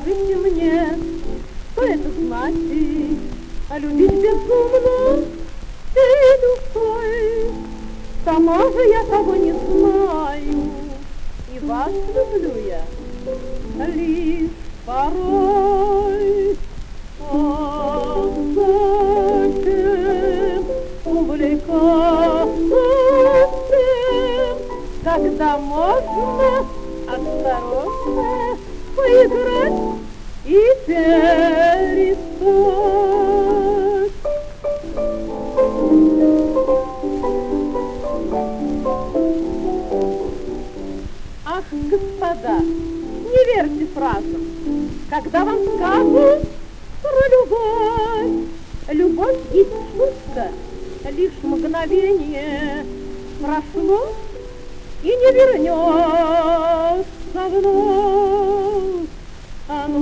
Скажите мне, что это значит? Любить безумно всей душой. Сама же я того не знаю, и вас люблю я лишь порой. Ах, зачем увлекаться всем, когда можно осторожно поиграть и перестать? Ах, господа, не верьте фразам, когда вам скажут про любовь. Любовь есть шутка, лишь мгновение прошло и не вернется вновь. А ну,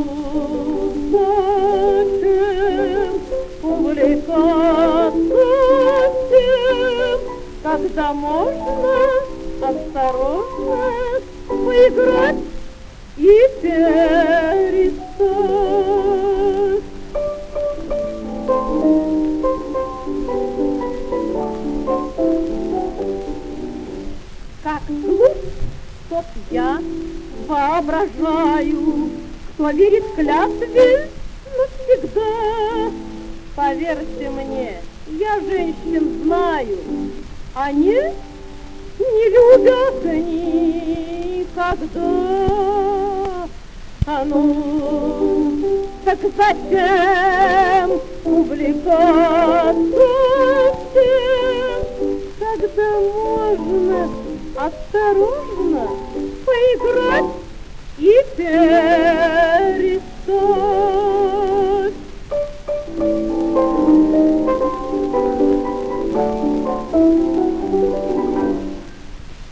зачем увлекаться всем, когда можно осторожно поиграть и перестать? Как глуп, тот я воображаю, кто верит клятве навсегда. Поверьте мне, я женщин знаю, они не любят никогда. А ну, так зачем увлекаться всем, когда можно осторожно поиграть и петь?